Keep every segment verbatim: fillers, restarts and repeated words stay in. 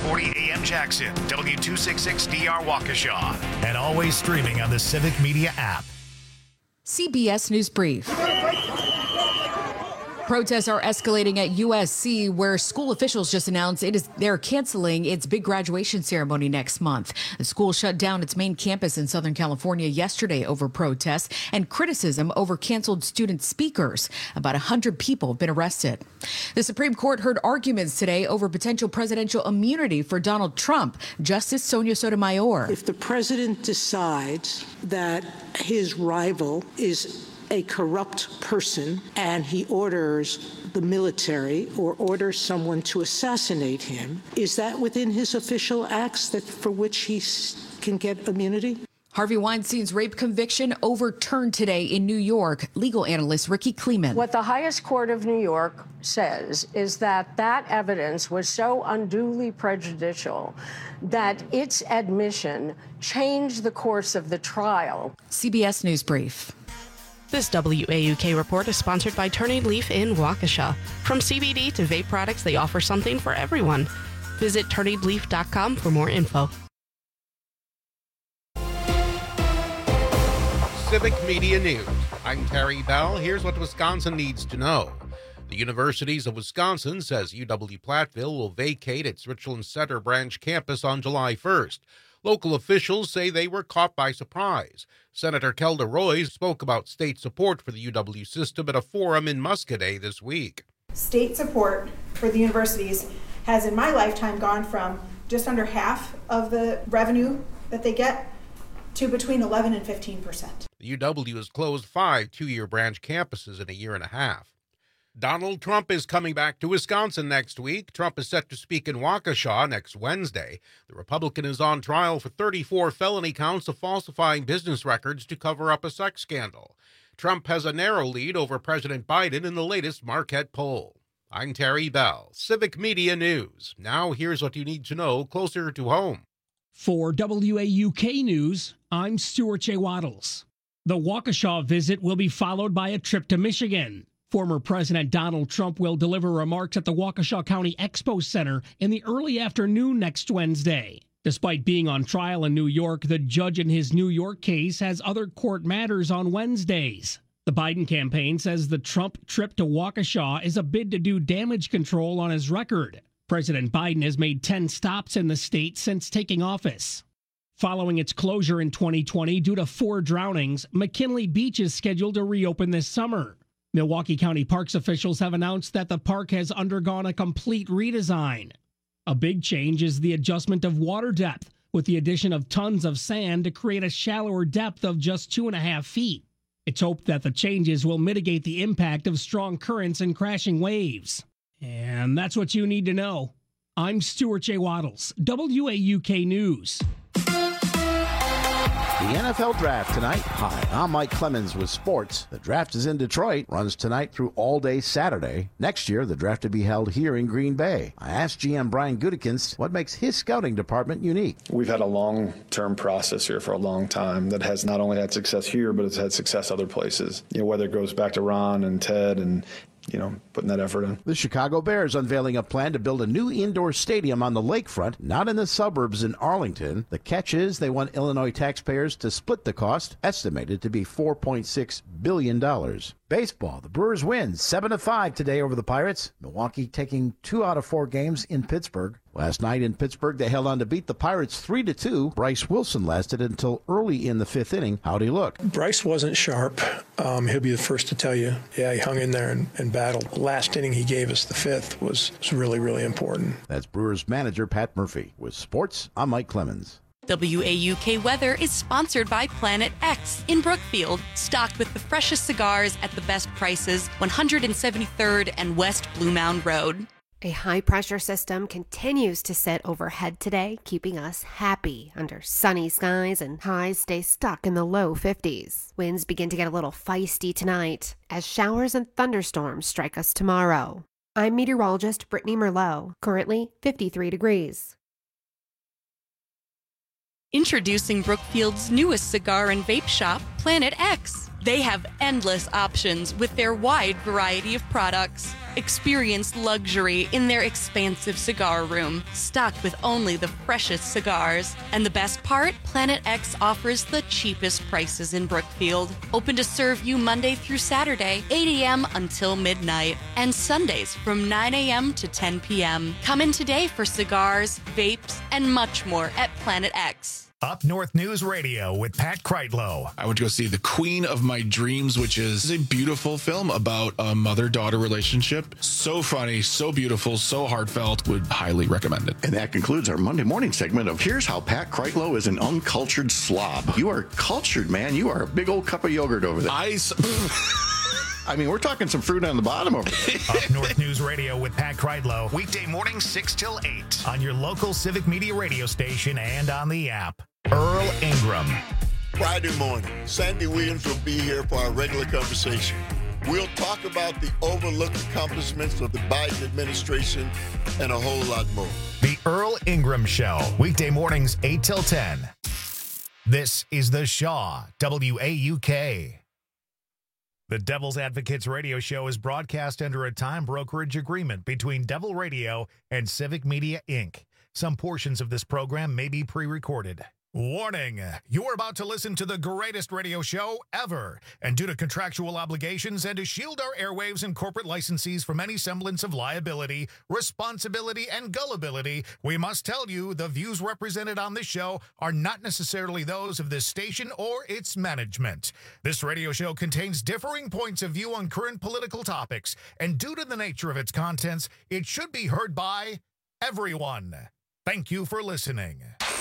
forty A M Jackson, W two sixty-six D R Waukesha, and always streaming on the Civic Media app. C B S News Brief. Protests are escalating at U S C, where school officials just announced it is they're canceling its big graduation ceremony next month. The school shut down its main campus in Southern California yesterday over protests and criticism over canceled student speakers. About one hundred people have been arrested. The Supreme Court heard arguments today over potential presidential immunity for Donald Trump. Justice Sonia Sotomayor. If the president decides that his rival is a corrupt person and he orders the military or orders someone to assassinate him, is that within his official acts that for which he can get immunity? Harvey Weinstein's rape conviction overturned today in New York. Legal analyst Ricky Kleeman. What the highest court of New York says is that that evidence was so unduly prejudicial that its admission changed the course of the trial. C B S News Brief. This W A U K report is sponsored by Turning Leaf in Waukesha. From C B D to vape products, they offer something for everyone. Visit turning leaf dot com for more info. Civic Media News. I'm Terry Bell. Here's what Wisconsin needs to know. The Universities of Wisconsin says U W-Platteville will vacate its Richland Center branch campus on July first. Local officials say they were caught by surprise. Senator Kelda Roy spoke about state support for the U W system at a forum in Muscadet this week. State support for the universities has in my lifetime gone from just under half of the revenue that they get to between eleven and fifteen percent. The U W has closed five two-year branch campuses in a year and a half. Donald Trump is coming back to Wisconsin next week. Trump is set to speak in Waukesha next Wednesday. The Republican is on trial for thirty-four felony counts of falsifying business records to cover up a sex scandal. Trump has a narrow lead over President Biden in the latest Marquette poll. I'm Terry Bell, Civic Media News. Now here's what you need to know closer to home. For W A U K News, I'm Stuart J. Waddles. The Waukesha visit will be followed by a trip to Michigan. Former President Donald Trump will deliver remarks at the Waukesha County Expo Center in the early afternoon next Wednesday. Despite being on trial in New York, the judge in his New York case has other court matters on Wednesdays. The Biden campaign says the Trump trip to Waukesha is a bid to do damage control on his record. President Biden has made ten stops in the state since taking office. Following its closure in twenty twenty due to four drownings, McKinley Beach is scheduled to reopen this summer. Milwaukee County Parks officials have announced that the park has undergone a complete redesign. A big change is the adjustment of water depth, with the addition of tons of sand to create a shallower depth of just two and a half feet. It's hoped that the changes will mitigate the impact of strong currents and crashing waves. And that's what you need to know. I'm Stuart J. Waddles, W A U K News. The N F L Draft tonight. Hi, I'm Mike Clemens with sports. The draft is in Detroit, runs tonight through all day Saturday. Next year, the draft will be held here in Green Bay. I asked G M Brian Gutekunst what makes his scouting department unique. We've had a long-term process here for a long time that has not only had success here, but it's had success other places. You know, whether it goes back to Ron and Ted and you know, putting that effort in. The Chicago Bears unveiling a plan to build a new indoor stadium on the lakefront, not in the suburbs in Arlington. The catch is they want Illinois taxpayers to split the cost, estimated to be four point six billion dollars. Baseball, the Brewers win seven to five today over the Pirates. Milwaukee taking two out of four games in Pittsburgh. Last night in Pittsburgh, they held on to beat the Pirates three to two. Bryce Wilson lasted until early in the fifth inning. How'd he look? Bryce wasn't sharp. Um, he'll be the first to tell you. Yeah, he hung in there and, and battled. The last inning he gave us, the fifth, was, was really, really important. That's Brewers manager Pat Murphy. With sports, I'm Mike Clemens. W A U K Weather is sponsored by Planet X in Brookfield, stocked with the freshest cigars at the best prices, one hundred seventy-third and West Blue Mound Road. A high-pressure system continues to sit overhead today, keeping us happy under sunny skies, and highs stay stuck in the low fifties. Winds begin to get a little feisty tonight as showers and thunderstorms strike us tomorrow. I'm meteorologist Brittany Merlot, currently fifty-three degrees. Introducing Brookfield's newest cigar and vape shop, Planet X. They have endless options with their wide variety of products. Experience luxury in their expansive cigar room, stocked with only the freshest cigars. And the best part? Planet X offers the cheapest prices in Brookfield. Open to serve you Monday through Saturday, eight a.m. until midnight, and Sundays from nine a.m. to ten p.m. Come in today for cigars, vapes, and much more at Planet X. Up North News Radio with Pat Kreitlow. I went to go see The Queen of My Dreams, which is a beautiful film about a mother-daughter relationship. So funny, so beautiful, so heartfelt. Would highly recommend it. And that concludes our Monday morning segment of Here's How Pat Kreitlow is an Uncultured Slob. You are cultured, man. You are a big old cup of yogurt over there. I... I mean, we're talking some fruit on the bottom over there. Up North News Radio with Pat Kreitlow. Weekday mornings six till eight on your local Civic Media radio station and on the app. Earl Ingram. Friday morning, Sandy Williams will be here for our regular conversation. We'll talk about the overlooked accomplishments of the Biden administration and a whole lot more. The Earl Ingram Show. Weekday mornings eight till ten. This is The Shaw, W A U K. The Devil's Advocates radio show is broadcast under a time brokerage agreement between Devil Radio and Civic Media, Incorporated. Some portions of this program may be pre-recorded. Warning, you're about to listen to the greatest radio show ever. And due to contractual obligations and to shield our airwaves and corporate licensees from any semblance of liability, responsibility, and gullibility, we must tell you the views represented on this show are not necessarily those of this station or its management. This radio show contains differing points of view on current political topics, and due to the nature of its contents, it should be heard by everyone. Thank you for listening.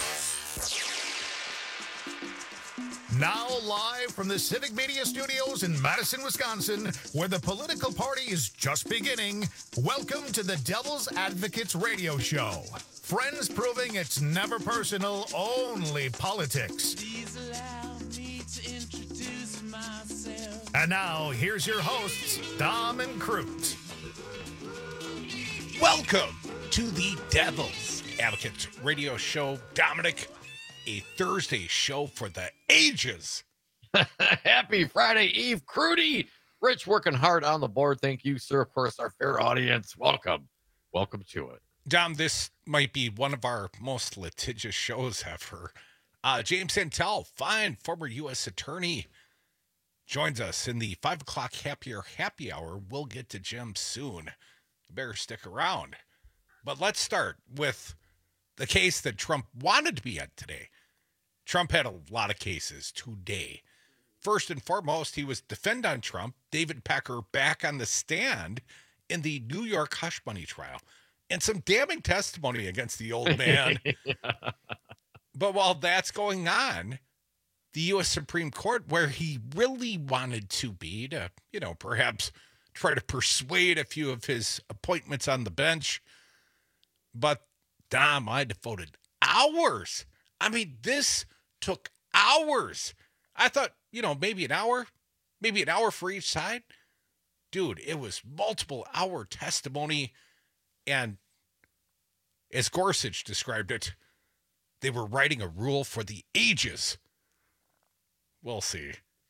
Now live from the Civic Media Studios in Madison, Wisconsin, where the political party is just beginning, welcome to the Devil's Advocates radio show. Friends proving it's never personal, only politics. Please allow me to introduce myself. And now, here's your hosts, Dom and Crute. Welcome to the Devil's Advocates radio show. Dominic, a Thursday show for the ages. Happy Friday Eve, Crudy. Rich working hard on the board. Thank you, sir. Of course, our fair audience. Welcome. Welcome to it. Dom, this might be one of our most litigious shows ever. Uh, James Santel, fine former U S attorney, joins us in the five o'clock happier happy hour. We'll get to Jim soon. You better stick around. But let's start with the case that Trump wanted to be at today. Trump had a lot of cases today. First and foremost, he was defend on Trump, David Pecker back on the stand in the New York hush money trial, and some damning testimony against the old man. Yeah. But while that's going on, the U S Supreme Court, where he really wanted to be to, you know, perhaps try to persuade a few of his appointments on the bench, but Dom, I devoted hours. I mean, this took hours. I thought, you know, maybe an hour, maybe an hour for each side. Dude, it was multiple hour testimony. And as Gorsuch described it, they were writing a rule for the ages. We'll see.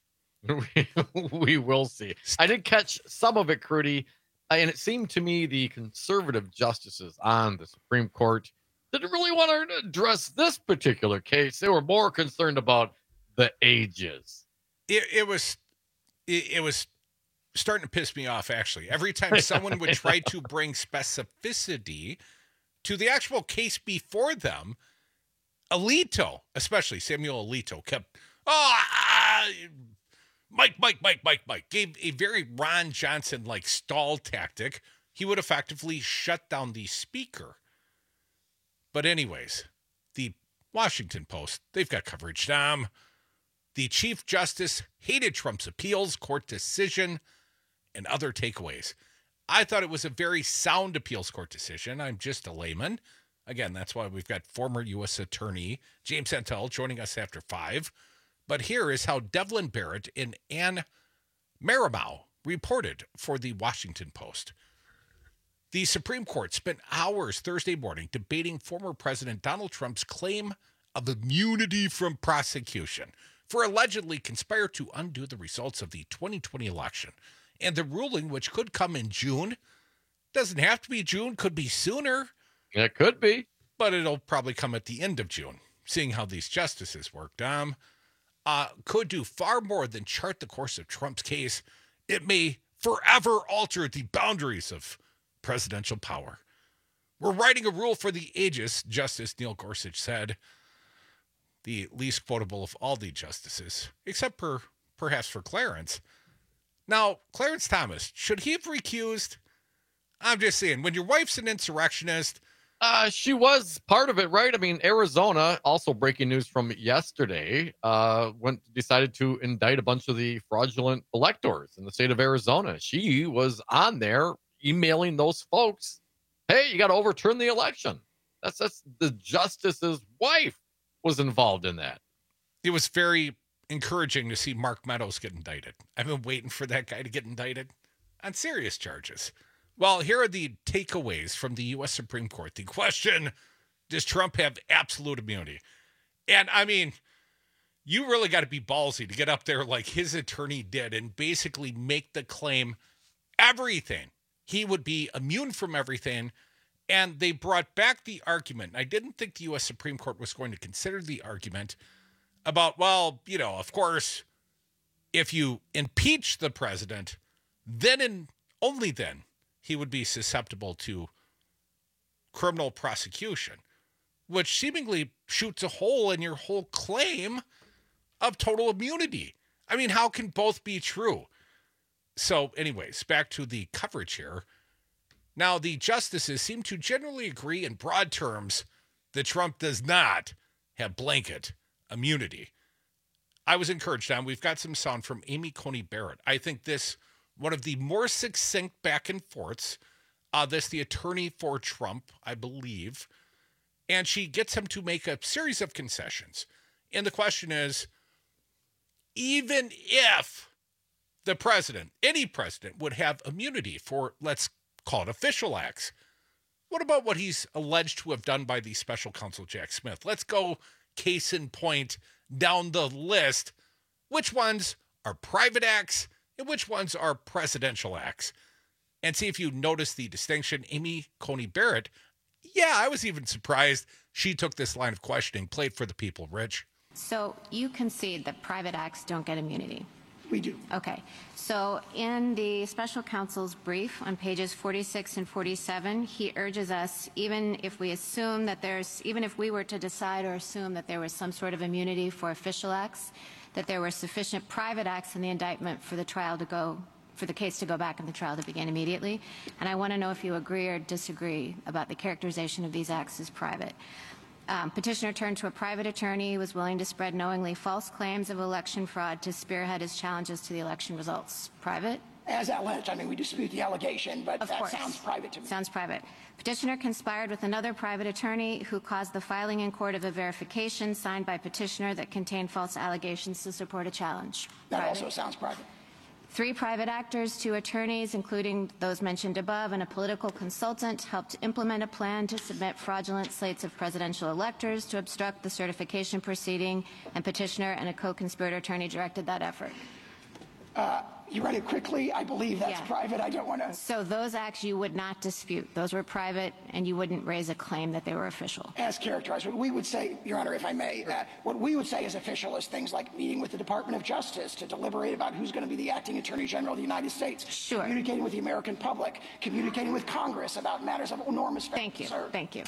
We will see. I did catch some of it, Crudy. And it seemed to me the conservative justices on the Supreme Court didn't really want to address this particular case. They were more concerned about the ages. It, it was it, it was starting to piss me off, actually. Every time someone would try to bring specificity to the actual case before them, Alito, especially Samuel Alito, kept, oh, uh, Mike, Mike, Mike, Mike, Mike, gave a very Ron Johnson-like stall tactic. He would effectively shut down the speaker. But anyways, the Washington Post, they've got coverage. Um, the Chief Justice hated Trump's appeals, court decision, and other takeaways. I thought it was a very sound appeals court decision. I'm just a layman. Again, that's why we've got former U S Attorney James Santel joining us after five. But here is how Devlin Barrett and Ann Marimow reported for the Washington Post. The Supreme Court spent hours Thursday morning debating former President Donald Trump's claim of immunity from prosecution. for allegedly conspired to undo the results of the twenty twenty election. And the ruling, which could come in June, doesn't have to be June, could be sooner. It could be. But it'll probably come at the end of June, seeing how these justices worked. Um, uh, could do far more than chart the course of Trump's case. It may forever alter the boundaries of presidential power. We're writing a rule for the ages, Justice Neil Gorsuch said, the least quotable of all the justices, except for perhaps for Clarence. Now, Clarence Thomas, should he have recused? I'm just saying, when your wife's an insurrectionist. Uh, she was part of it, right? I mean, Arizona, also breaking news from yesterday, uh, went decided to indict a bunch of the fraudulent electors in the state of Arizona. She was on there emailing those folks, hey, you got to overturn the election. That's, that's the justice's wife was involved in that. It was very encouraging to see Mark Meadows get indicted. I've been waiting for that guy to get indicted on serious charges. Well, here are the takeaways from the U S Supreme Court. The question, does Trump have absolute immunity? And I mean, you really got to be ballsy to get up there like his attorney did and basically make the claim everything. He would be immune from everything. And they brought back the argument. I didn't think the U S Supreme Court was going to consider the argument about, well, you know, of course, if you impeach the president, then and only then he would be susceptible to criminal prosecution, which seemingly shoots a hole in your whole claim of total immunity. I mean, how can both be true? So anyways, back to the coverage here. Now, the justices seem to generally agree in broad terms that Trump does not have blanket immunity. I was encouraged on. We've got some sound from Amy Coney Barrett. I think this one of the more succinct back and forths. Uh, this the attorney for Trump, I believe. And she gets him to make a series of concessions. And the question is, even if the president, any president, would have immunity for, let's call it official acts, what about what he's alleged to have done by the special counsel Jack Smith? Let's go case in point down the list. Which ones are private acts and which ones are presidential acts? And see if you notice the distinction. Amy Coney Barrett, yeah, I was even surprised she took this line of questioning. Play it for the people, Rich. So you concede that private acts don't get immunity? We do. Okay. So in the special counsel's brief on pages forty-six and forty-seven, he urges us, even if we assume that there's, even if we were to decide or assume that there was some sort of immunity for official acts, that there were sufficient private acts in the indictment for the trial to go, for the case to go back and the trial to begin immediately. And I want to know if you agree or disagree about the characterization of these acts as private. Um, petitioner turned to a private attorney, was willing to spread knowingly false claims of election fraud to spearhead his challenges to the election results. Private? As alleged. I mean, we dispute the allegation, but of that course. sounds private to me. Sounds private. Petitioner conspired with another private attorney who caused the filing in court of a verification signed by petitioner that contained false allegations to support a challenge. That Private. also sounds private. Three private actors, two attorneys, including those mentioned above, and a political consultant helped implement a plan to submit fraudulent slates of presidential electors to obstruct the certification proceeding, and petitioner and a co-conspirator attorney directed that effort. Uh, you read it quickly. I believe that's Yeah. private. I don't want to. So those acts you would not dispute. Those were private, and you wouldn't raise a claim that they were official. As characterized, what we would say, Your Honor, if I may, uh, what we would say is official is things like meeting with the Department of Justice to deliberate about who's going to be the acting Attorney General of the United States. Sure. Communicating with the American public, communicating with Congress about matters of enormous Thank you. concern. Thank you.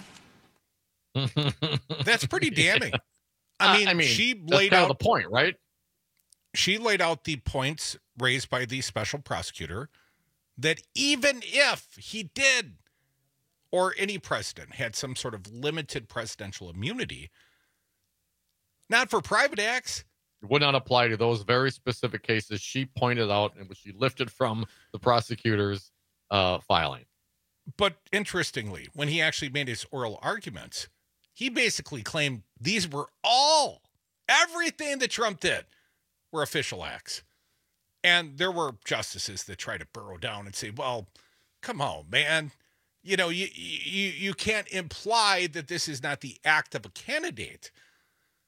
That's pretty damning. I mean, uh, I mean she that's laid kind out of the point, right? She laid out the points raised by the special prosecutor that even if he did, or any president had some sort of limited presidential immunity, not for private acts. It would not apply to those very specific cases she pointed out and which she lifted from the prosecutor's uh, filing. But interestingly, when he actually made his oral arguments, he basically claimed these were all, everything that Trump did were official acts. And there were justices that tried to burrow down and say, well, come on, man. You know, you, you, you can't imply that this is not the act of a candidate.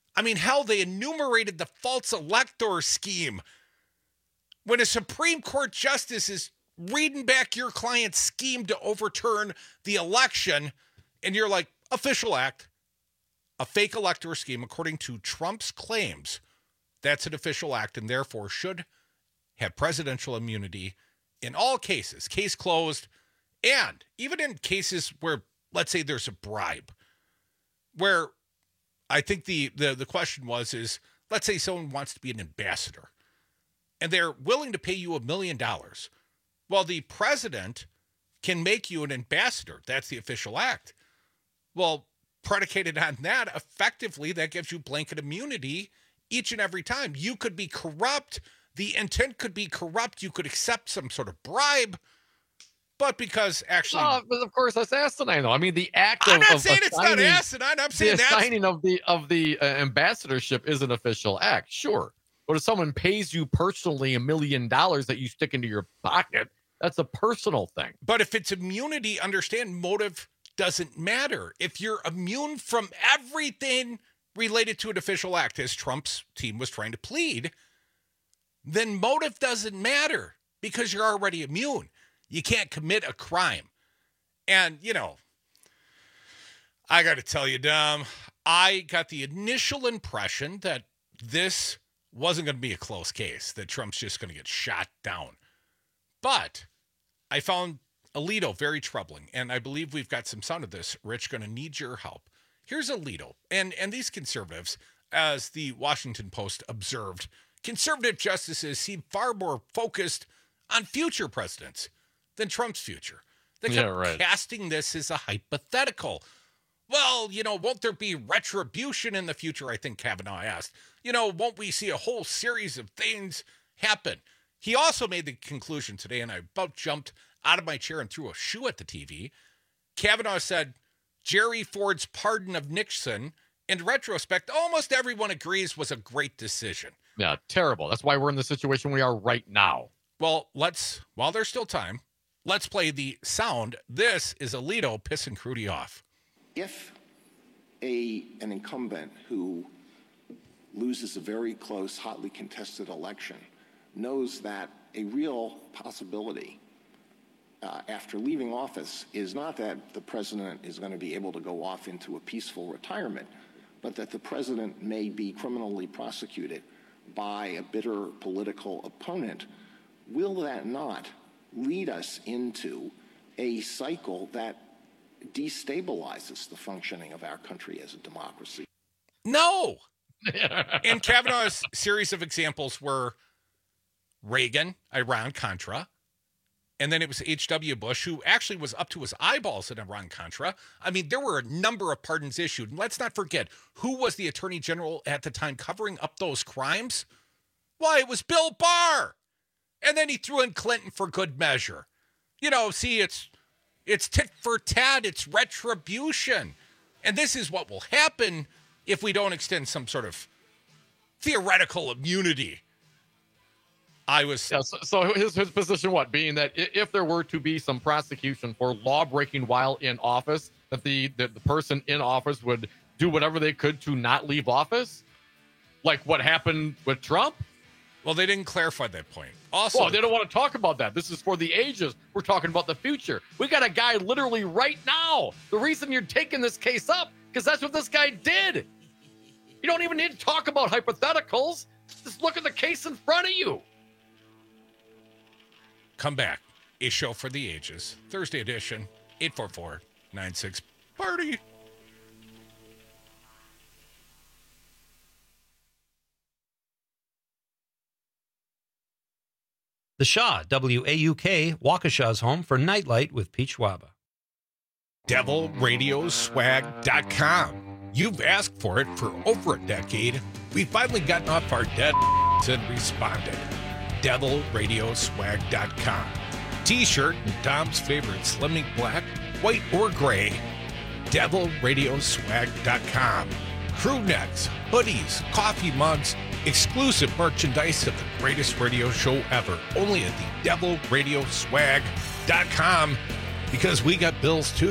I mean, hell, they enumerated the false elector scheme. When a Supreme Court justice is reading back your client's scheme to overturn the election, and you're like, official act, a fake elector scheme, according to Trump's claims, that's an official act and therefore should have presidential immunity in all cases, case closed, and even in cases where, let's say, there's a bribe, where I think the, the, the question was is, let's say someone wants to be an ambassador, and they're willing to pay you a million dollars. Well, the president can make you an ambassador. That's the official act. Well, predicated on that, effectively, that gives you blanket immunity each and every time. You could be corrupt. The intent could be corrupt. You could accept some sort of bribe. But because actually... Oh, but of course, that's asinine, though. I mean, the act I'm of... not of saying it's not assigning- asinine. I'm saying the that's... assigning of the, of the uh, ambassadorship is an official act, sure. But if someone pays you personally a million dollars that you stick into your pocket, that's a personal thing. But if it's immunity, understand motive doesn't matter. If you're immune from everything related to an official act, as Trump's team was trying to plead, then motive doesn't matter because you're already immune. You can't commit a crime. And, you know, I got to tell you, Dom, I got the initial impression that this wasn't going to be a close case, that Trump's just going to get shot down. But I found Alito very troubling, and I believe we've got some sound of this. Rich, going to need your help. Here's Alito, and, and these conservatives, as the Washington Post observed, conservative justices seem far more focused on future presidents than Trump's future. They kept Yeah, right. casting this as a hypothetical. Well, you know, won't there be retribution in the future? I think Kavanaugh asked. You know, won't we see a whole series of things happen? He also made the conclusion today, and I about jumped out of my chair and threw a shoe at the T V. Kavanaugh said, Jerry Ford's pardon of Nixon, in retrospect, almost everyone agrees was a great decision. Yeah, terrible. That's why we're in the situation we are right now. Well, let's, while there's still time, let's play the sound. This is Alito pissing Crudy off. If a an incumbent who loses a very close, hotly contested election knows that a real possibility uh, after leaving office is not that the president is going to be able to go off into a peaceful retirement, but that the president may be criminally prosecuted by a bitter political opponent, will that not lead us into a cycle that destabilizes the functioning of our country as a democracy? No. And Kavanaugh's series of examples were Reagan, Iran-Contra, and then it was H W Bush, who actually was up to his eyeballs in Iran-Contra. I mean, there were a number of pardons issued. And let's not forget, who was the attorney general at the time covering up those crimes? Why, it was Bill Barr. And then he threw in Clinton for good measure. You know, see, it's it's tit for tat, it's retribution. And this is what will happen if we don't extend some sort of theoretical immunity. I was... Yeah, so, so his, his position, what, being that if there were to be some prosecution for law breaking while in office, that the, that the person in office would do whatever they could to not leave office? Like what happened with Trump? Well, they didn't clarify that point. Also, well, they don't want to talk about that. This is for the ages. We're talking about the future. We got a guy literally right now. The reason you're taking this case up, because that's what this guy did. You don't even need to talk about hypotheticals. Just look at the case in front of you. Come back. A show for the ages. Thursday edition, eight four four, nine six, party. The Shaw, W A U K, Waukesha's home for Nightlight with Pete Schwaba. devil radio swag dot com. You've asked for it for over a decade. We've finally gotten off our dead and responded. devil radio swag dot com. T-shirt and Dom's favorite Slimming Black, white or gray. devil radio swag dot com. Crew necks, hoodies, coffee mugs, exclusive merchandise of the greatest radio show ever. Only at the devil radio swag dot com, because we got bills too.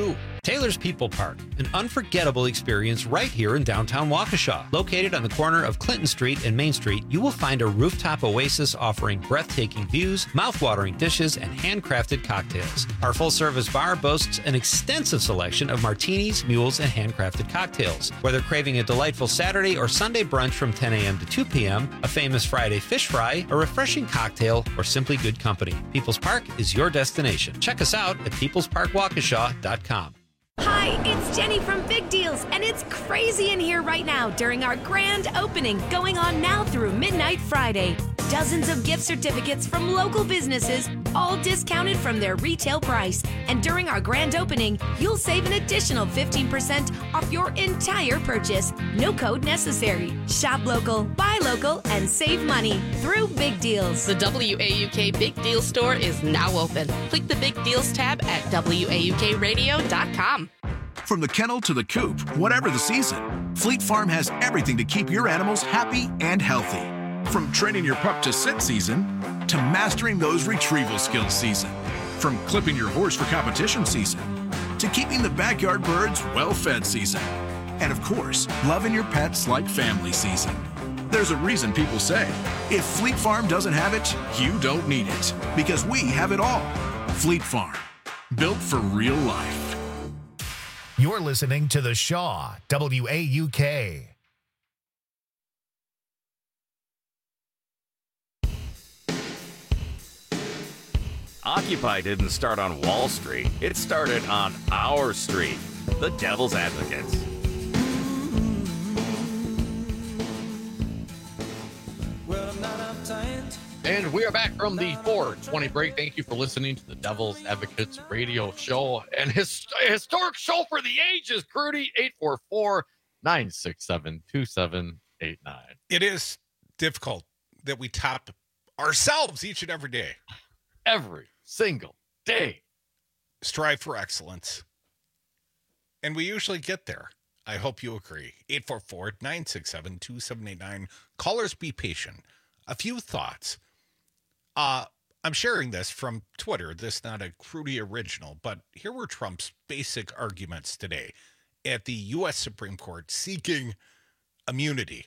Taylor's People Park, an unforgettable experience right here in downtown Waukesha. Located on the corner of Clinton Street and Main Street, you will find a rooftop oasis offering breathtaking views, mouth-watering dishes, and handcrafted cocktails. Our full-service bar boasts an extensive selection of martinis, mules, and handcrafted cocktails. Whether craving a delightful Saturday or Sunday brunch from ten a.m. to two p.m., a famous Friday fish fry, a refreshing cocktail, or simply good company, People's Park is your destination. Check us out at peoples park waukesha dot com. Hi, it's Jenny from Big Deals, and it's crazy in here right now during our grand opening going on now through midnight Friday. Dozens of gift certificates from local businesses, all discounted from their retail price. And during our grand opening, you'll save an additional fifteen percent off your entire purchase. No code necessary. Shop local, buy local, and save money through Big Deals. The W A U K Big Deal store is now open. Click the Big Deals tab at W A U K radio dot com. From the kennel to the coop, whatever the season, Fleet Farm has everything to keep your animals happy and healthy. From training your pup to sit season, to mastering those retrieval skills season. From clipping your horse for competition season, to keeping the backyard birds well-fed season. And of course, loving your pets like family season. There's a reason people say, if Fleet Farm doesn't have it, you don't need it. Because we have it all. Fleet Farm, built for real life. You're listening to The Shaw, W A U K. Occupy didn't start on Wall Street. It started on our street, the Devil's Advocates. And we are back from the four twenty break. Thank you for listening to the Devil's Advocates radio show. And his historic show for the ages, Crudy, eight four four, nine six seven, two seven eight nine. It is difficult that we top ourselves each and every day. Every single day. Strive for excellence. And we usually get there. I hope you agree. eight four four, nine six seven, two seven eight nine. Callers, be patient. A few thoughts. Uh, I'm sharing this from Twitter. This is not a Crudy original, but here were Trump's basic arguments today at the U S Supreme Court seeking immunity.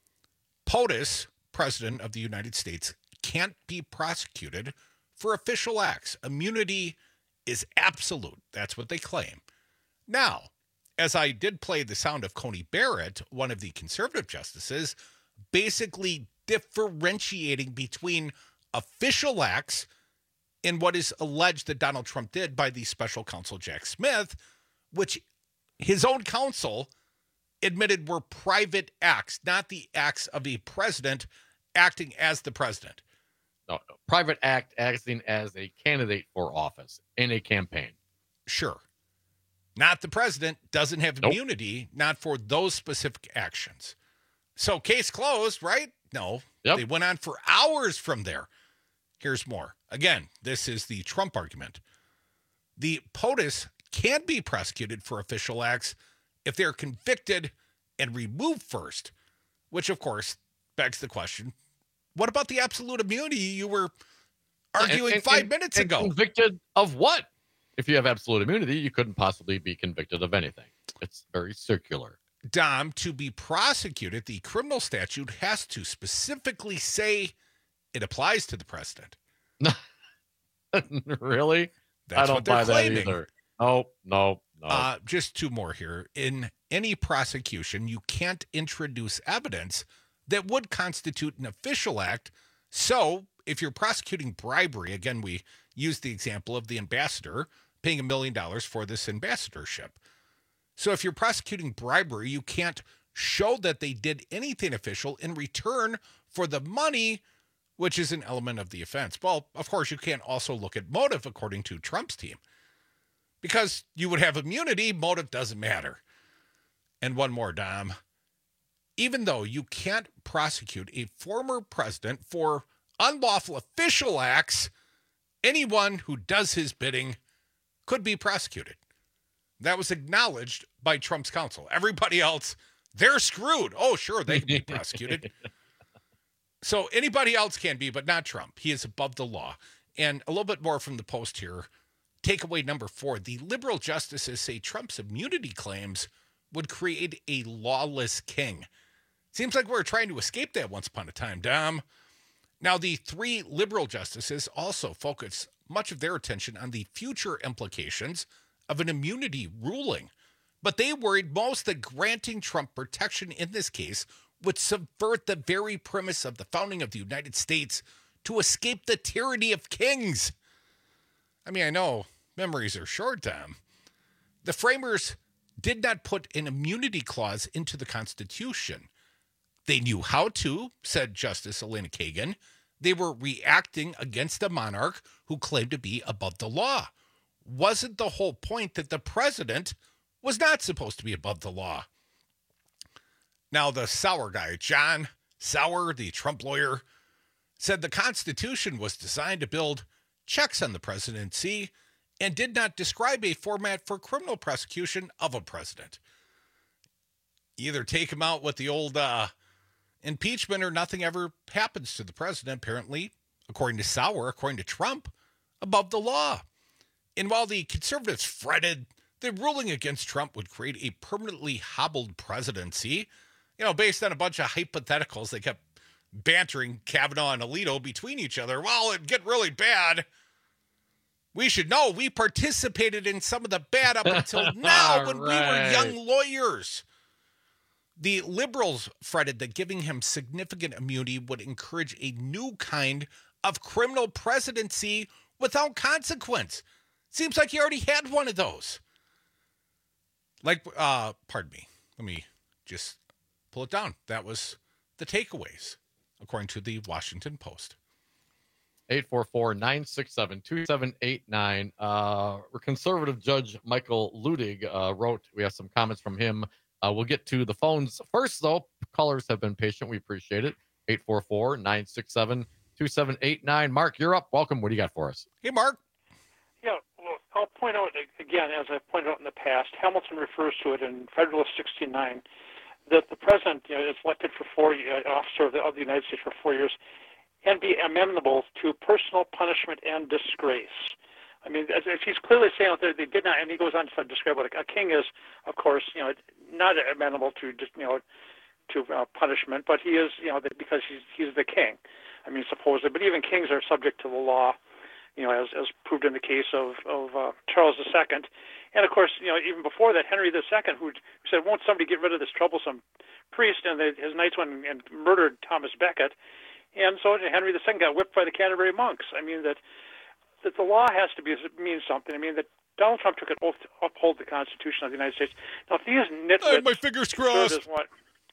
POTUS, President of the United States, can't be prosecuted for official acts. Immunity is absolute. That's what they claim. Now, as I did play the sound of Coney Barrett, one of the conservative justices, basically differentiating between official acts and what is alleged that Donald Trump did by the special counsel Jack Smith, which his own counsel admitted were private acts, not the acts of a president acting as the president. No, no. Private act acting as a candidate for office in a campaign. Sure. Not the president, doesn't have Nope. immunity, not for those specific actions. So case closed, right? No. Yep. They went on for hours from there. Here's more. Again, this is the Trump argument. The POTUS can be prosecuted for official acts if they're convicted and removed first, which, of course, begs the question, what about the absolute immunity you were arguing And- and- five and- minutes and ago? Convicted of what? If you have absolute immunity, you couldn't possibly be convicted of anything. It's very circular. Dom, to be prosecuted, the criminal statute has to specifically say it applies to the president. Really? That's I don't what they're buy claiming. that either. No, no, no. Uh, just two more here. In any prosecution, you can't introduce evidence that would constitute an official act. So if you're prosecuting bribery, again, we use the example of the ambassador paying a million dollars for this ambassadorship. So if you're prosecuting bribery, you can't show that they did anything official in return for the money, which is an element of the offense. Well, of course, you can't also look at motive according to Trump's team. Because you would have immunity, motive doesn't matter. And one more, Dom. Even though you can't prosecute a former president for unlawful official acts, anyone who does his bidding could be prosecuted. That was acknowledged by Trump's counsel. Everybody else, they're screwed. Oh, sure, they can be prosecuted. So anybody else can be, but not Trump. He is above the law. And a little bit more from the Post here. takeaway number four, the liberal justices say Trump's immunity claims would create a lawless king. Seems like we were trying to escape that once upon a time, Dom. Now, the three liberal justices also focus much of their attention on the future implications of an immunity ruling. But they worried most that granting Trump protection in this case would subvert the very premise of the founding of the United States to escape the tyranny of kings. I mean, I know memories are short, Tom. The framers did not put an immunity clause into the Constitution. They knew how to, said Justice Elena Kagan. They were reacting against a monarch who claimed to be above the law. Wasn't the whole point that the president was not supposed to be above the law? Now, the Sauer guy, John Sauer, the Trump lawyer, said the Constitution was designed to build checks on the presidency and did not describe a format for criminal prosecution of a president. Either take him out with the old uh, impeachment or nothing ever happens to the president, apparently, according to Sauer, according to Trump, above the law. And while the conservatives fretted the ruling against Trump would create a permanently hobbled presidency, you know, based on a bunch of hypotheticals, they kept bantering Kavanaugh and Alito between each other. Well, it'd get really bad. We should know we participated in some of the bad up until now when right. we were young lawyers. The liberals fretted that giving him significant immunity would encourage a new kind of criminal presidency without consequence. Seems like he already had one of those. Like, uh, pardon me. Let me just pull it down. That was the takeaways, according to the Washington Post. eight four four, nine six seven, two seven eight nine. Uh, conservative Judge Michael Ludig uh, wrote, we have some comments from him. Uh, we'll get to the phones first, though. Callers have been patient. We appreciate it. eight four four, nine six seven, two seven eight nine. Mark, you're up. Welcome. What do you got for us? Hey, Mark. Yeah, well, I'll point out, again, as I've pointed out in the past, Hamilton refers to it in Federalist sixty-nine, that the president, you know, is elected for four years, officer of the, of the United States for four years, and be amenable to personal punishment and disgrace. I mean, as, as he's clearly saying that they did not, and he goes on to describe what a, a king is, of course, you know, not amenable to, just, you know, to uh, punishment, but he is, you know, because he's he's the king. I mean, supposedly, but even kings are subject to the law, you know, as as proved in the case of of uh, Charles the Second, and of course, you know, even before that, Henry the Second, who said, "Won't somebody get rid of this troublesome priest?" And they, his knights went and murdered Thomas Becket, and so Henry the Second got whipped by the Canterbury monks. I mean that that the law has to be mean something. I mean that Donald Trump took an oath to uphold the Constitution of the United States. Now, if these nitwit my fingers crossed. Want,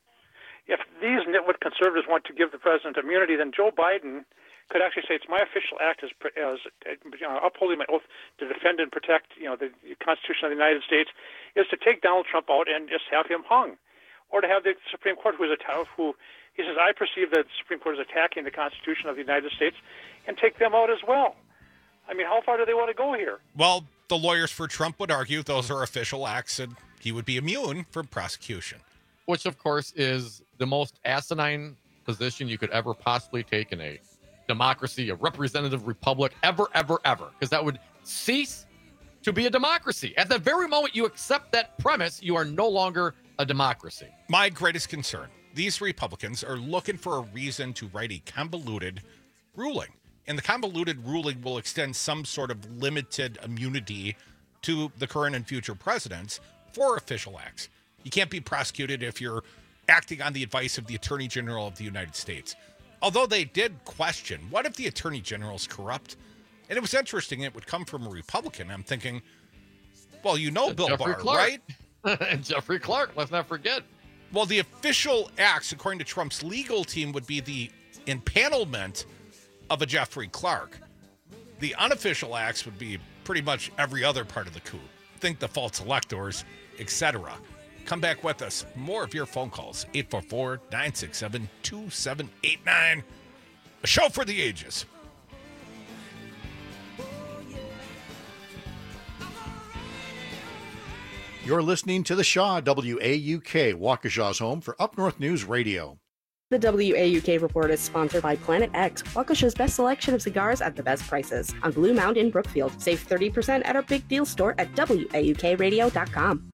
if these nitwit conservatives want to give the president immunity, then Joe Biden could actually say it's my official act as, as you know, upholding my oath to defend and protect, you know, the Constitution of the United States, is to take Donald Trump out and just have him hung, or to have the Supreme Court, who is a who he says I perceive that the Supreme Court is attacking the Constitution of the United States, and take them out as well. I mean, how far do they want to go here? Well, the lawyers for Trump would argue those are official acts and he would be immune from prosecution. Which, of course, is the most asinine position you could ever possibly take in a democracy, a representative republic, ever, ever, ever. Because that would cease to be a democracy. At the very moment you accept that premise, you are no longer a democracy. My greatest concern, these Republicans are looking for a reason to write a convoluted ruling. And the convoluted ruling will extend some sort of limited immunity to the current and future presidents for official acts. You can't be prosecuted if you're acting on the advice of the Attorney General of the United States. Although they did question, what if the Attorney General's corrupt? And it was interesting, it would come from a Republican. I'm thinking, well, you know Bill Jeffrey Barr, Clark. right? And Jeffrey Clark, let's not forget. Well, the official acts, according to Trump's legal team, would be the impanelment of a Jeffrey Clark. The unofficial acts would be pretty much every other part of the coup. Think the false electors, et cetera. Come back with us. More of your phone calls. eight four four, nine six seven, two seven eight nine. A show for the ages. You're listening to the Shaw, W A U K, Waukesha's home for Up North News Radio. The W A U K report is sponsored by Planet X, Waukesha's best selection of cigars at the best prices. On Blue Mound in Brookfield. Save thirty percent at our big deal store at W A U K radio dot com.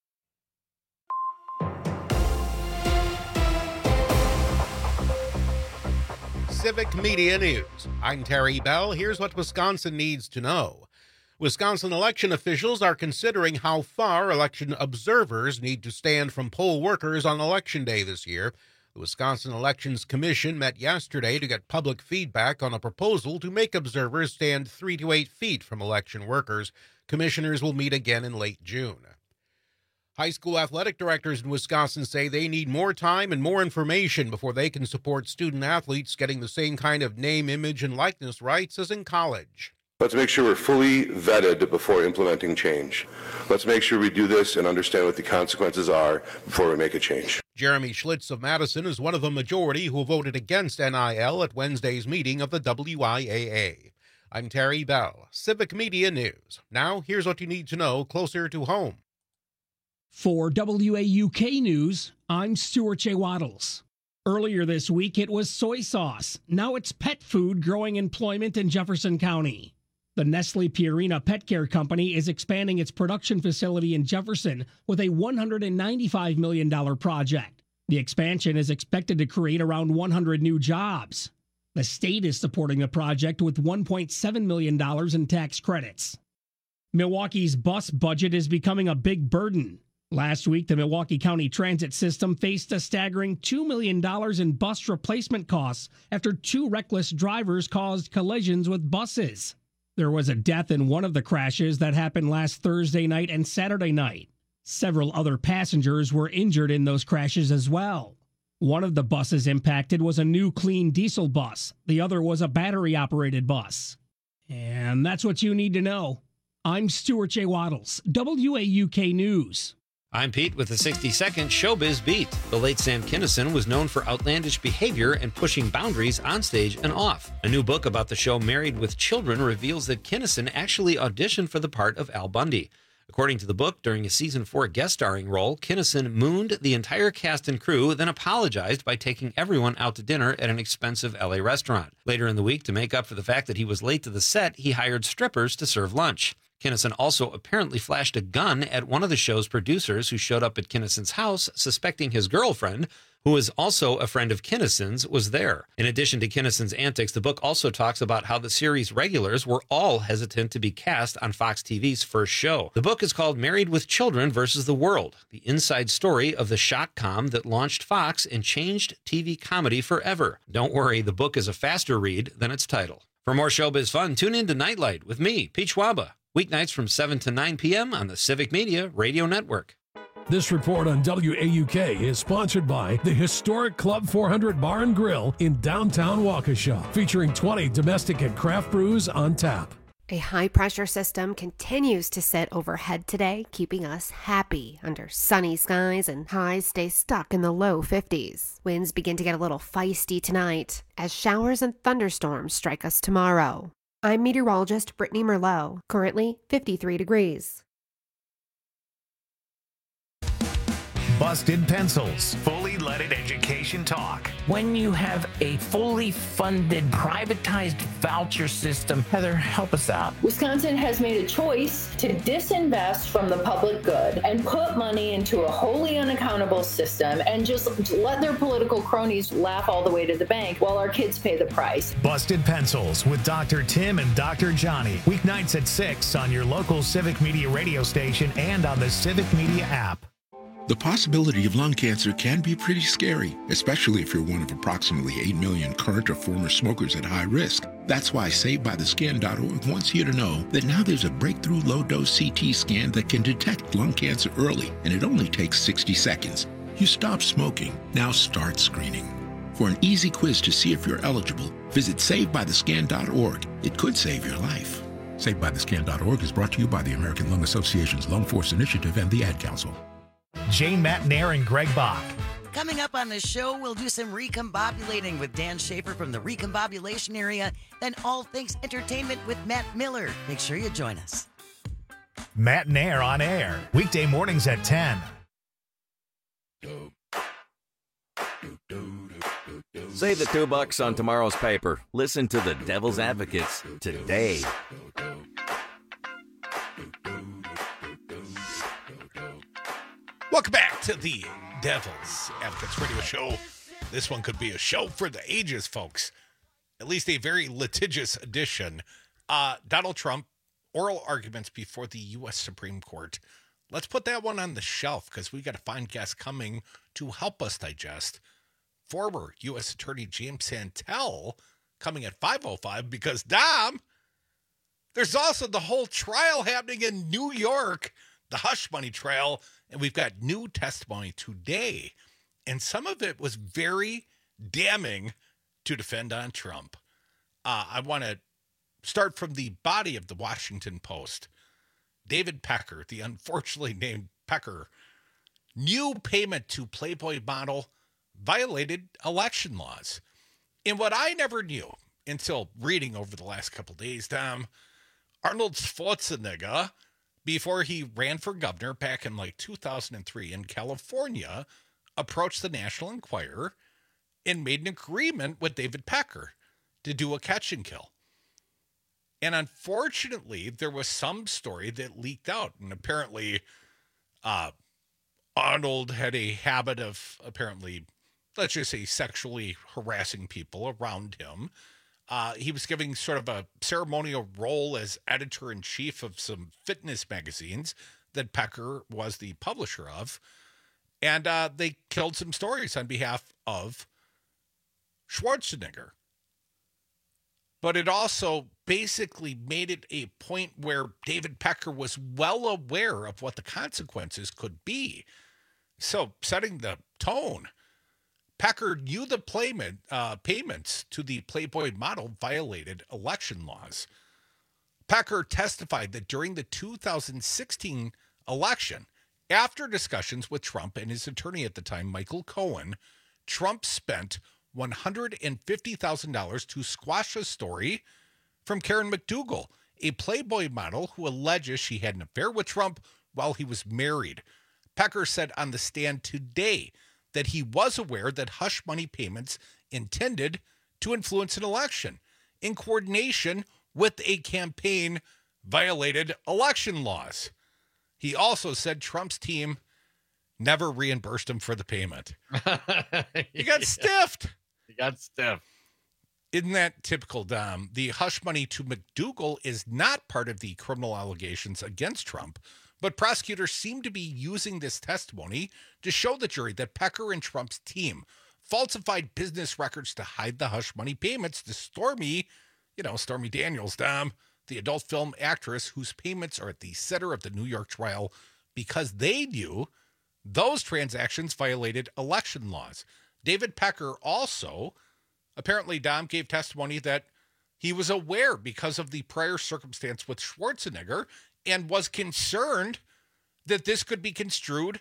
Civic Media News. I'm Terry Bell. Here's what Wisconsin needs to know. Wisconsin election officials are considering how far election observers need to stand from poll workers on Election Day this year. The Wisconsin Elections Commission met yesterday to get public feedback on a proposal to make observers stand three to eight feet from election workers. Commissioners will meet again in late June. High school athletic directors in Wisconsin say they need more time and more information before they can support student athletes getting the same kind of name, image, and likeness rights as in college. Let's make sure we're fully vetted before implementing change. Let's make sure we do this and understand what the consequences are before we make a change. Jeremy Schlitz of Madison is one of the majority who voted against N I L at Wednesday's meeting of the W I A A. I'm Terry Bell, Civic Media News. Now, here's what you need to know closer to home. For W A U K News, I'm Stuart J. Waddles. Earlier this week, it was soy sauce. Now it's pet food growing employment in Jefferson County. The Nestle Purina Pet Care Company is expanding its production facility in Jefferson with a one hundred ninety-five million dollars project. The expansion is expected to create around one hundred new jobs. The state is supporting the project with one point seven million dollars in tax credits. Milwaukee's bus budget is becoming a big burden. Last week, the Milwaukee County Transit System faced a staggering two million dollars in bus replacement costs after two reckless drivers caused collisions with buses. There was a death in one of the crashes that happened last Thursday night and Saturday night. Several other passengers were injured in those crashes as well. One of the buses impacted was a new clean diesel bus. The other was a battery-operated bus. And that's what you need to know. I'm Stuart J. Waddles, W A U K News. I'm Pete with the sixty second Showbiz Beat. The late Sam Kinison was known for outlandish behavior and pushing boundaries on stage and off. A new book about the show Married with Children reveals that Kinison actually auditioned for the part of Al Bundy. According to the book, during a season four guest starring role, Kinison mooned the entire cast and crew, then apologized by taking everyone out to dinner at an expensive L A restaurant. Later in the week, to make up for the fact that he was late to the set, he hired strippers to serve lunch. Kinison also apparently flashed a gun at one of the show's producers who showed up at Kinison's house, suspecting his girlfriend, who was also a friend of Kinison's, was there. In addition to Kinison's antics, the book also talks about how the series regulars were all hesitant to be cast on Fox T V's first show. The book is called Married with Children versus the World, the inside story of the shock-com that launched Fox and changed T V comedy forever. Don't worry, the book is a faster read than its title. For more showbiz fun, tune in to Nightlight with me, Pete Schwaba. Weeknights from seven to nine p.m. on the Civic Media Radio Network. This report on W A U K is sponsored by the historic Club four hundred Bar and Grill in downtown Waukesha, featuring twenty domestic and craft brews on tap. A high-pressure system continues to sit overhead today, keeping us happy under sunny skies and highs stay stuck in the low fifties. Winds begin to get a little feisty tonight as showers and thunderstorms strike us tomorrow. I'm meteorologist Brittany Merlot, currently fifty-three degrees. Busted Pencils, fully leaded education talk. When you have a fully funded, privatized voucher system, Heather, help us out. Wisconsin has made a choice to disinvest from the public good and put money into a wholly unaccountable system and just let their political cronies laugh all the way to the bank while our kids pay the price. Busted Pencils with Doctor Tim and Doctor Johnny. Weeknights at six on your local Civic Media radio station and on the Civic Media app. The possibility of lung cancer can be pretty scary, especially if you're one of approximately eight million current or former smokers at high risk. That's why Saved by the Skin dot org wants you to know that now there's a breakthrough low-dose C T scan that can detect lung cancer early, and it only takes sixty seconds. You stop smoking, now start screening. For an easy quiz to see if you're eligible, visit Saved by the Skin dot org. It could save your life. Saved by the Skin dot org is brought to you by the American Lung Association's Lung Force Initiative and the Ad Council. Jane Matnair and Greg Bach. Coming up on the show, we'll do some recombobulating with Dan Schaefer from the recombobulation area, then all things entertainment with Matt Miller. Make sure you join us. Matnair on air, weekday mornings at ten. Save the two bucks on tomorrow's paper. Listen to the Devil's Advocates today. Welcome back to the Devil's Advocates radio show. This one could be a show for the ages, folks. At least a very litigious edition. Uh, Donald Trump, oral arguments before the U S Supreme Court. Let's put that one on the shelf because we got a fine guest coming to help us digest. Former U S Attorney James Santel coming at five oh five because, Dom, there's also the whole trial happening in New York, the hush money trial, and we've got new testimony today. And some of it was very damning to defend on Trump. Uh, I want to start from the body of the Washington Post. David Pecker, the unfortunately named Pecker, new payment to Playboy model violated election laws. And what I never knew until reading over the last couple days, Tom, Arnold Schwarzenegger, before he ran for governor back in like two thousand three in California, approached the National Enquirer and made an agreement with David Pecker to do a catch and kill. And unfortunately, there was some story that leaked out. And apparently, uh, Arnold had a habit of apparently, let's just say, sexually harassing people around him. Uh, he was giving sort of a ceremonial role as editor-in-chief of some fitness magazines that Pecker was the publisher of. And uh, they killed some stories on behalf of Schwarzenegger. But it also basically made it a point where David Pecker was well aware of what the consequences could be. So setting the tone, Pecker knew the payment, uh, payments to the Playboy model violated election laws. Pecker testified that during the two thousand sixteen election, after discussions with Trump and his attorney at the time, Michael Cohen, Trump spent one hundred fifty thousand dollars to squash a story from Karen McDougal, a Playboy model who alleges she had an affair with Trump while he was married. Pecker said on the stand today that he was aware that hush money payments intended to influence an election in coordination with a campaign violated election laws. He also said Trump's team never reimbursed him for the payment. He got stiffed. He got stiffed. Isn't that typical, Dom? The hush money to McDougal is not part of the criminal allegations against Trump, but prosecutors seem to be using this testimony to show the jury that Pecker and Trump's team falsified business records to hide the hush money payments to Stormy, you know, Stormy Daniels, Dom, the adult film actress whose payments are at the center of the New York trial because they knew those transactions violated election laws. David Pecker also, apparently, Dom, gave testimony that he was aware because of the prior circumstance with Schwarzenegger and was concerned that this could be construed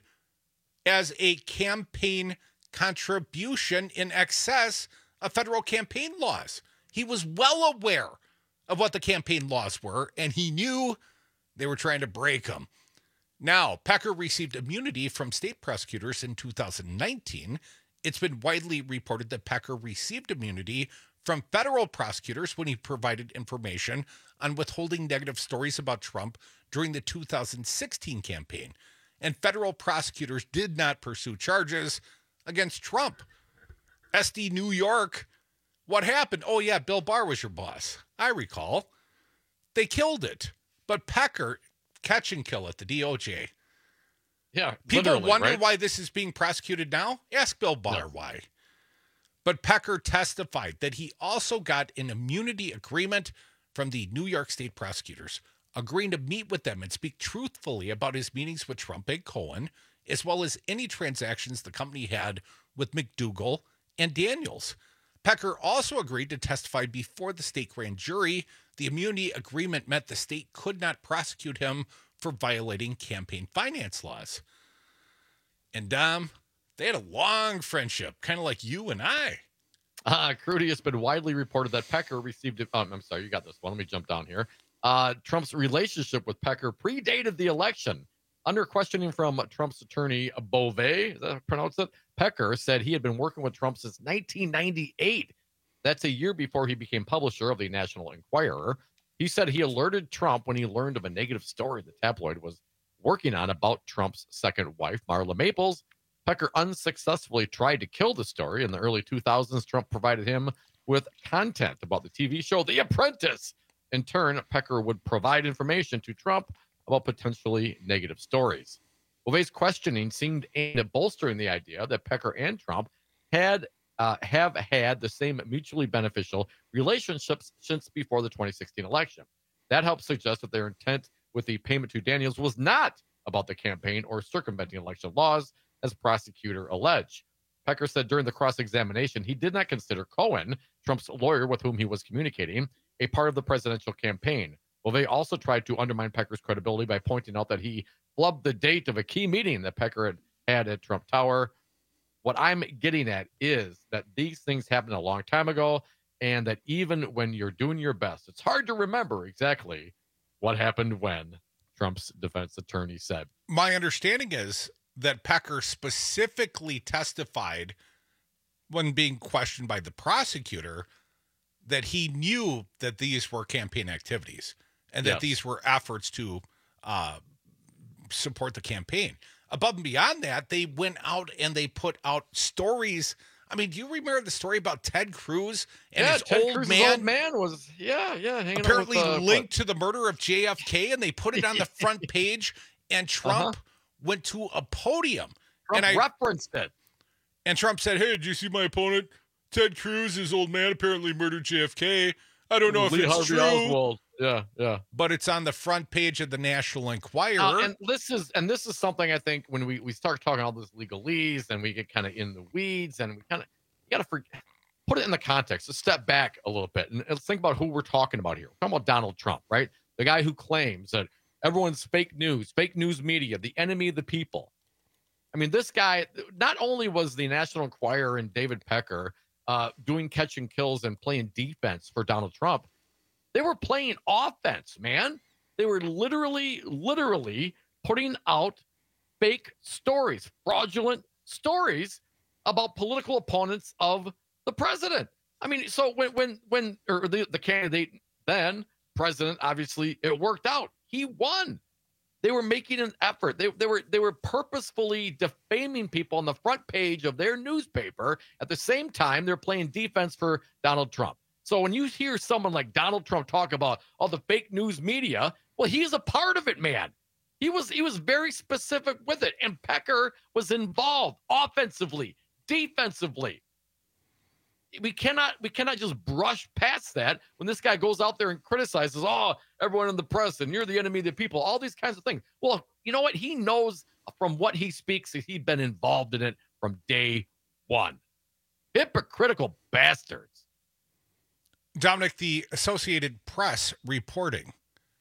as a campaign contribution in excess of federal campaign laws. He was well aware of what the campaign laws were, and he knew they were trying to break them. Now, Pecker received immunity from state prosecutors in two thousand nineteen. It's been widely reported that Pecker received immunity from federal prosecutors when he provided information on withholding negative stories about Trump during the two thousand sixteen campaign. And federal prosecutors did not pursue charges against Trump. S D New York, what happened? Oh, yeah, Bill Barr was your boss. I recall. They killed it. But Pecker, catch and kill at the D O J. Yeah, people wonder right? why this is being prosecuted now. Ask Bill Barr no. why. But Pecker testified that he also got an immunity agreement from the New York State prosecutors, agreeing to meet with them and speak truthfully about his meetings with Trump and Cohen, as well as any transactions the company had with McDougal and Daniels. Pecker also agreed to testify before the state grand jury. The immunity agreement meant the state could not prosecute him for violating campaign finance laws. And Dom, they had a long friendship, kind of like you and I. Uh, Crudy, it's been widely reported that Pecker received it. Um, I'm sorry, you got this one. Let me jump down here. Uh, Trump's relationship with Pecker predated the election. Under questioning from Trump's attorney, Beauvais, is that how I pronounce it? Pecker said he had been working with Trump since nineteen ninety-eight. That's a year before he became publisher of the National Enquirer. He said he alerted Trump when he learned of a negative story the tabloid was working on about Trump's second wife, Marla Maples. Pecker unsuccessfully tried to kill the story. In the early two thousands, Trump provided him with content about the T V show The Apprentice. In turn, Pecker would provide information to Trump about potentially negative stories. Bovei's questioning seemed aimed at bolstering the idea that Pecker and Trump had uh, have had the same mutually beneficial relationships since before the twenty sixteen election. That helped suggest that their intent with the payment to Daniels was not about the campaign or circumventing election laws, as prosecutor alleged. Pecker said during the cross-examination he did not consider Cohen, Trump's lawyer with whom he was communicating, a part of the presidential campaign. Bovei also tried to undermine Pecker's credibility by pointing out that he flubbed the date of a key meeting that Pecker had had at Trump Tower. What I'm getting at is that these things happened a long time ago, and that even when you're doing your best, it's hard to remember exactly what happened when, Trump's defense attorney said. My understanding is that Pecker specifically testified when being questioned by the prosecutor that he knew that these were campaign activities and that Yes. these were efforts to uh, support the campaign. Above and beyond that, they went out and they put out stories. I mean, do you remember the story about Ted Cruz and yeah, his Ted old Cruz's man? old man was, yeah, yeah, hanging apparently out with, uh, linked to the murder of J F K, and they put it on the front page, and Trump Uh-huh. went to a podium. Trump and I referenced it. And Trump said, hey, did you see my opponent? Ted Cruz, his old man, apparently murdered J F K. I don't know if Lee it's Harvey true. Oswald. Yeah, yeah. But it's on the front page of the National Enquirer. Uh, and this is and this is something I think when we, we start talking all this legalese and we get kind of in the weeds and we kind of you got to put it in the context. Just step back a little bit and let's think about who we're talking about here. We're talking about Donald Trump, right? The guy who claims that everyone's fake news, fake news media, the enemy of the people. I mean, this guy not only was the National Enquirer and David Pecker uh, doing catch and kills and playing defense for Donald Trump. They were playing offense, man. They were literally, literally putting out fake stories, fraudulent stories about political opponents of the president. I mean, so when, when, when, or the, the candidate then, president, obviously it worked out. He won. They were making an effort. They, they were they were purposefully defaming people on the front page of their newspaper. At the same time, they're playing defense for Donald Trump. So when you hear someone like Donald Trump talk about all the fake news media, well, he's a part of it, man. He was he was very specific with it, and Pecker was involved offensively, defensively. We cannot we cannot just brush past that when this guy goes out there and criticizes, oh, everyone in the press and you're the enemy of the people, all these kinds of things. Well, you know what? He knows from what he speaks that he'd been involved in it from day one. Hypocritical bastards. Dominic, the Associated Press reporting,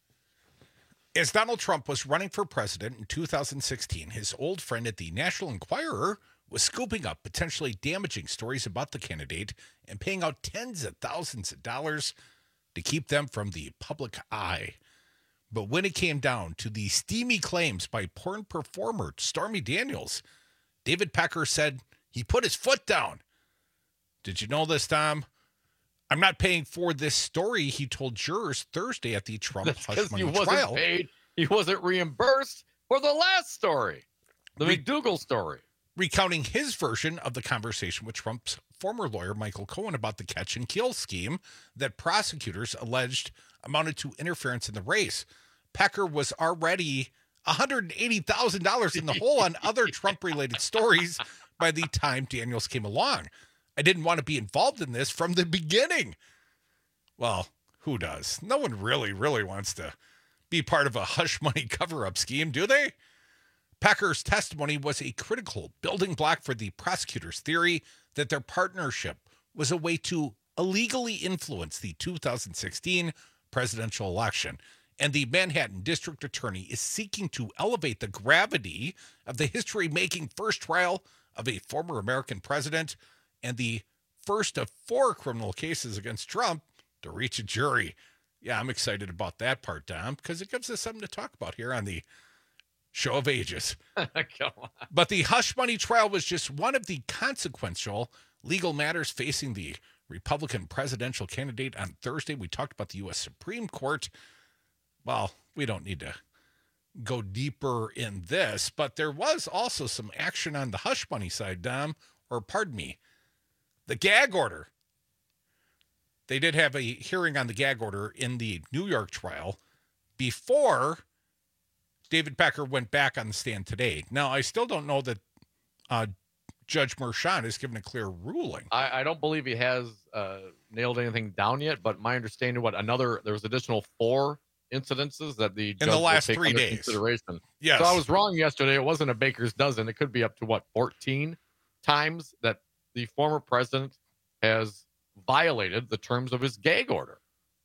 as Donald Trump was running for president in two thousand sixteen, his old friend at the National Enquirer was scooping up potentially damaging stories about the candidate and paying out tens of thousands of dollars to keep them from the public eye. But when it came down to the steamy claims by porn performer Stormy Daniels, David Pecker said he put his foot down. Did you know this, Tom? I'm not paying for this story, he told jurors Thursday at the Trump hush money he wasn't trial. Paid. He wasn't reimbursed for the last story, the Re- McDougal story. Recounting his version of the conversation with Trump's former lawyer, Michael Cohen, about the catch and kill scheme that prosecutors alleged amounted to interference in the race. Pecker was already one hundred eighty thousand dollars in the hole on other Trump-related stories by the time Daniels came along. I didn't want to be involved in this from the beginning. Well, who does? No one really, really wants to be part of a hush money cover-up scheme, do they? Pecker's testimony was a critical building block for the prosecutor's theory that their partnership was a way to illegally influence the two thousand sixteen presidential election. And the Manhattan District Attorney is seeking to elevate the gravity of the history-making first trial of a former American president and the first of four criminal cases against Trump to reach a jury. Yeah, I'm excited about that part, Dom, because it gives us something to talk about here on the Show of ages. Come on. But the hush money trial was just one of the consequential legal matters facing the Republican presidential candidate on Thursday. We talked about the U S Supreme Court. Well, we don't need to go deeper in this, but there was also some action on the hush money side, Dom, or pardon me, the gag order. They did have a hearing on the gag order in the New York trial before David Pecker went back on the stand today. Now, I still don't know that uh, Judge Merchan has given a clear ruling. I, I don't believe he has uh, nailed anything down yet, but my understanding, what another, there was additional four incidences that the judge in the last will take three under days consideration. Yes. So I was wrong yesterday. It wasn't a baker's dozen. It could be up to what, fourteen times that the former president has violated the terms of his gag order.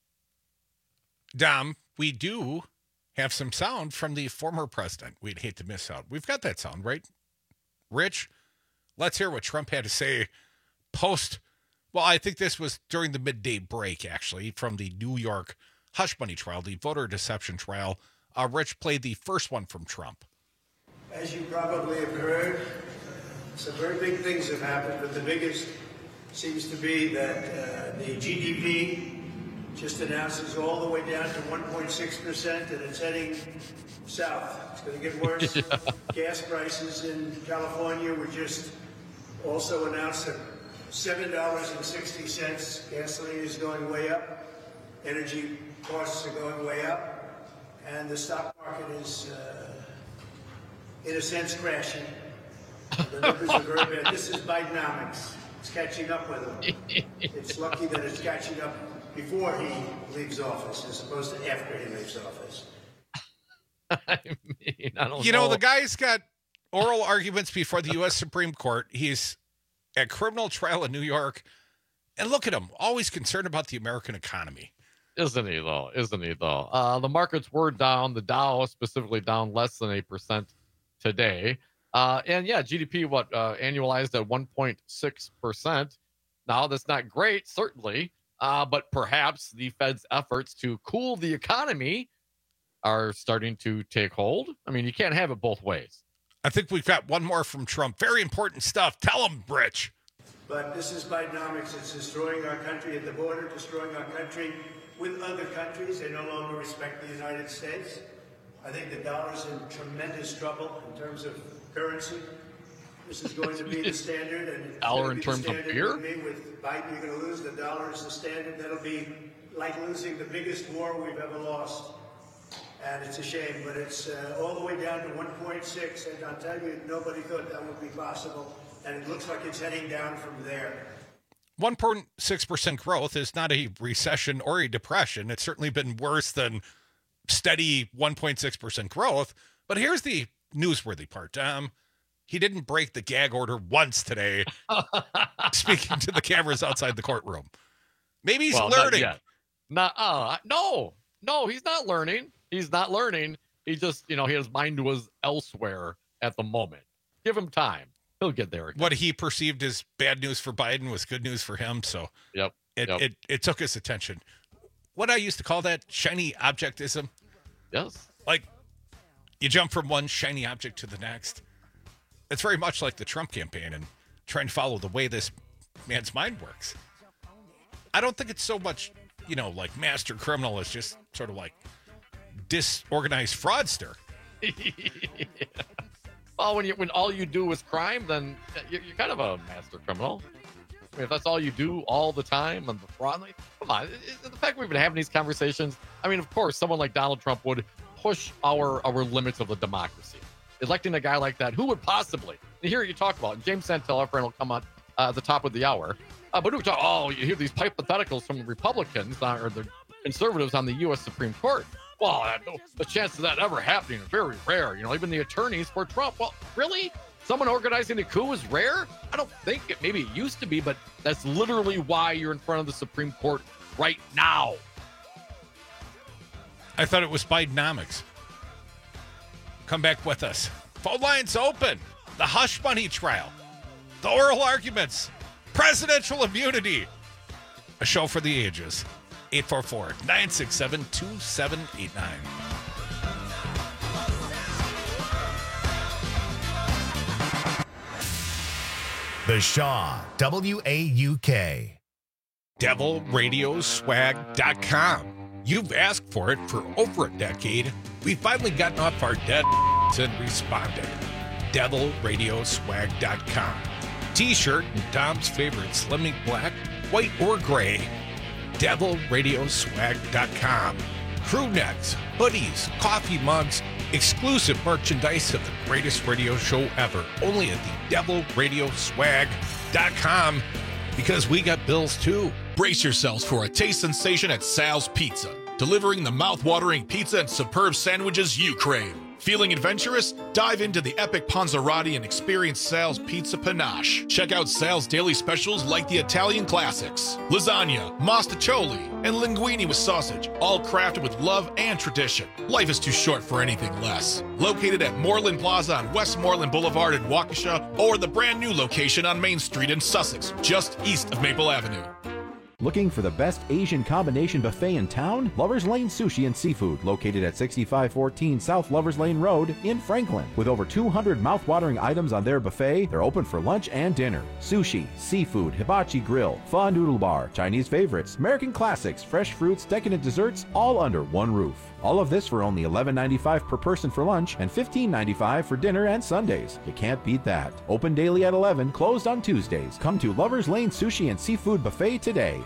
Dom, we do have some sound from the former president. We'd hate to miss out. We've got that sound, right? Rich, let's hear what Trump had to say post. Well, I think this was during the midday break, actually, from the New York hush money trial, the voter deception trial. Uh, Rich played the first one from Trump. As you probably have heard, some very big things have happened, but the biggest seems to be that uh, the G D P just announces all the way down to one point six percent, and it's heading south. It's going to get worse. Yeah. Gas prices in California were just also announced at seven dollars and sixty cents. Gasoline is going way up. Energy costs are going way up. And the stock market is, uh, in a sense, crashing. The numbers are very bad. This is Bidenomics. It's catching up with him. It's lucky that it's catching up before he leaves office as opposed to after he leaves office. I mean, I don't you know, know. the guy's got oral arguments before the U S Supreme Court. He's at criminal trial in New York. And look at him, always concerned about the American economy. Isn't he, though? Isn't he, though? Uh, the markets were down. The Dow specifically down less than eight percent today. Uh, and, yeah, G D P, what, uh, annualized at one point six percent. Now, that's not great, certainly. Uh, but perhaps the Fed's efforts to cool the economy are starting to take hold. I mean, you can't have it both ways. I think we've got one more from Trump. Very important stuff. Tell him, Rich. But this is Bidenomics. It's destroying our country at the border, destroying our country with other countries. They no longer respect the United States. I think the dollar's in tremendous trouble in terms of currency. This is going to be the standard. And it's dollar going in to be terms the of standard beer? With me. With Biden, you're going to lose. The dollar is the standard. That'll be like losing the biggest war we've ever lost. And it's a shame, but it's uh, all the way down to one point six. And I'll tell you, nobody thought that would be possible. And it looks like it's heading down from there. one point six percent growth is not a recession or a depression. It's certainly been worse than steady one point six percent growth. But here's the newsworthy part. Um, he didn't break the gag order once today, speaking to the cameras outside the courtroom. Maybe he's well, learning. Not, not uh, no, no, he's not learning. He's not learning. He just, you know, his mind was elsewhere at the moment. Give him time. He'll get there again. What he perceived as bad news for Biden was good news for him. So yep, it, yep. it, it took his attention. What I used to call that shiny objectism. Yes. Like you jump from one shiny object to the next. It's very much like the Trump campaign and trying to follow the way this man's mind works. I don't think it's so much, you know, like master criminal as just sort of like disorganized fraudster. yeah. Well, when you when all you do is crime, then you're, you're kind of a master criminal. I mean, if that's all you do all the time and the fraud, like, come on. The fact we've been having these conversations, I mean, of course, someone like Donald Trump would push our our limits of the democracy. Electing a guy like that, who would possibly? You hear you talk about, and James Santel, our friend, will come on uh, at the top of the hour. Uh, but we talk, oh, you hear these hypotheticals from the Republicans uh, or the conservatives on the U S Supreme Court. Well, that, the chances of that ever happening are very rare. You know, even the attorneys for Trump. Well, really? Someone organizing a coup is rare? I don't think it. Maybe it used to be, but that's literally why you're in front of the Supreme Court right now. I thought it was Bidenomics. Come back with us. Phone lines open. The hush money trial. The oral arguments. Presidential immunity. A show for the ages. eight four four, nine six seven, two seven eight nine. The Shaw, W A U K. devil radio swag dot com. You've asked for it for over a decade. We've finally gotten off our dead and responded. devil radio swag dot com. T-shirt and Dom's favorite slimming black, white, or gray. devil radio swag dot com. Crew necks, hoodies, coffee mugs, exclusive merchandise of the greatest radio show ever. Only at the devil radio swag dot com, because we got bills too. Brace yourselves for a taste sensation at Sal's Pizza, delivering the mouth-watering pizza and superb sandwiches you crave. Feeling adventurous? Dive into the epic Panzerotti and experience Sal's Pizza Panache. Check out Sal's daily specials like the Italian classics, lasagna, mostaccioli, and linguine with sausage, all crafted with love and tradition. Life is too short for anything less. Located at Moreland Plaza on Westmoreland Boulevard in Waukesha, or the brand new location on Main Street in Sussex, just east of Maple Avenue. Looking for the best Asian combination buffet in town? Lovers Lane Sushi and Seafood, located at sixty-five fourteen South Lovers Lane Road in Franklin. With over two hundred mouth-watering items on their buffet, they're open for lunch and dinner. Sushi, seafood, hibachi grill, pho noodle bar, Chinese favorites, American classics, fresh fruits, decadent desserts, all under one roof. All of this for only eleven ninety-five per person for lunch and fifteen ninety-five for dinner and Sundays. You can't beat that. Open daily at eleven, closed on Tuesdays. Come to Lovers Lane Sushi and Seafood Buffet today.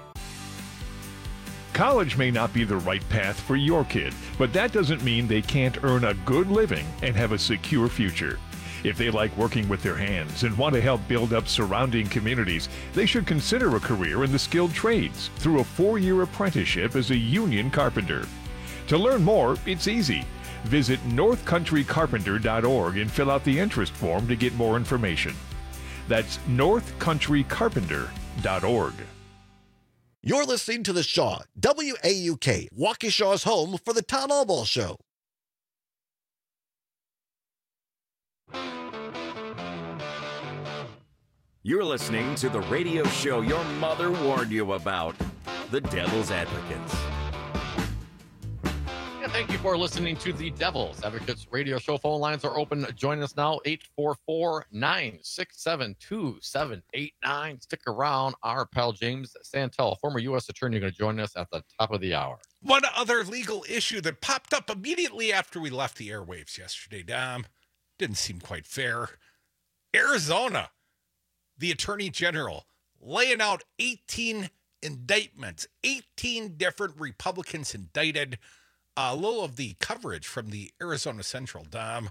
College may not be the right path for your kid, but that doesn't mean they can't earn a good living and have a secure future. If they like working with their hands and want to help build up surrounding communities, they should consider a career in the skilled trades through a four-year apprenticeship as a union carpenter. To learn more, it's easy. Visit north country carpenter dot org and fill out the interest form to get more information. That's north country carpenter dot org. You're listening to The Shaw, W A U K, Waukesha's home for the Tom Albaugh Show. You're listening to the radio show your mother warned you about, The Devil's Advocates. And thank you for listening to the Devil's Advocates radio show. Phone lines are open. Join us now, eight four four, nine six seven, two seven eight nine. Stick around. Our pal James Santel, former U S attorney, going to join us at the top of the hour. One other legal issue that popped up immediately after we left the airwaves yesterday, Dom, didn't seem quite fair. Arizona, the attorney general, laying out eighteen indictments, eighteen different Republicans indicted. A little of the coverage from the Arizona Central, Dom.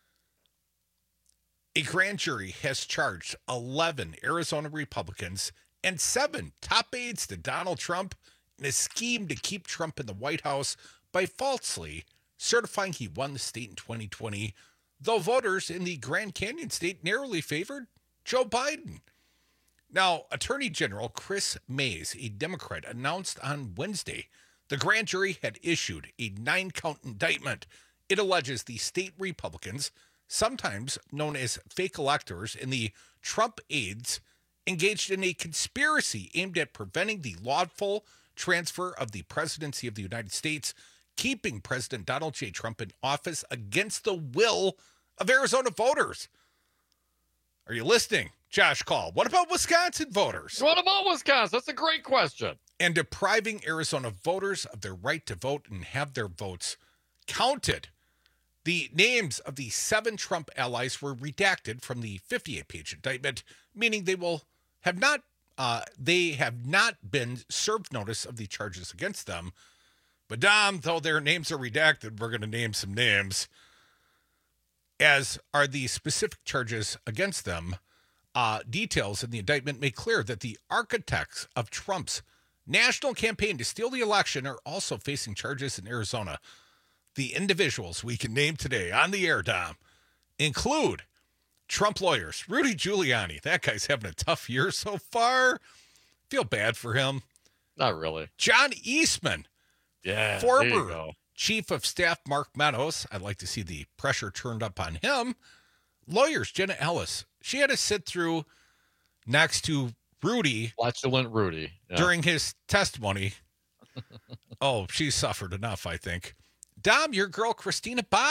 A grand jury has charged eleven Arizona Republicans and seven top aides to Donald Trump in a scheme to keep Trump in the White House by falsely certifying he won the state in twenty twenty, though voters in the Grand Canyon state narrowly favored Joe Biden. Now, Attorney General Chris Mays, a Democrat, announced on Wednesday the grand jury had issued a nine-count indictment. It alleges the state Republicans, sometimes known as fake electors, and the Trump aides engaged in a conspiracy aimed at preventing the lawful transfer of the presidency of the United States, keeping President Donald J. Trump in office against the will of Arizona voters. Are you listening, Josh Call? What about Wisconsin voters? What about Wisconsin? That's a great question. And depriving Arizona voters of their right to vote and have their votes counted. The names of the seven Trump allies were redacted from the fifty-eight page indictment, meaning they will have not uh, they have not been served notice of the charges against them. But Dom, though their names are redacted, we're going to name some names, as are the specific charges against them. Uh, details in the indictment make clear that the architects of Trump's national campaign to steal the election are also facing charges in Arizona. The individuals we can name today on the air, Dom, include Trump lawyers. Rudy Giuliani. That guy's having a tough year so far. Feel bad for him. Not really. John Eastman. Yeah. Former Chief of Staff Mark Meadows. I'd like to see the pressure turned up on him. Lawyers, Jenna Ellis. She had to sit through next to Rudy. Flatulent Rudy. Yeah. During his testimony. Oh, she suffered enough, I think. Dom, your girl, Christina Bobb.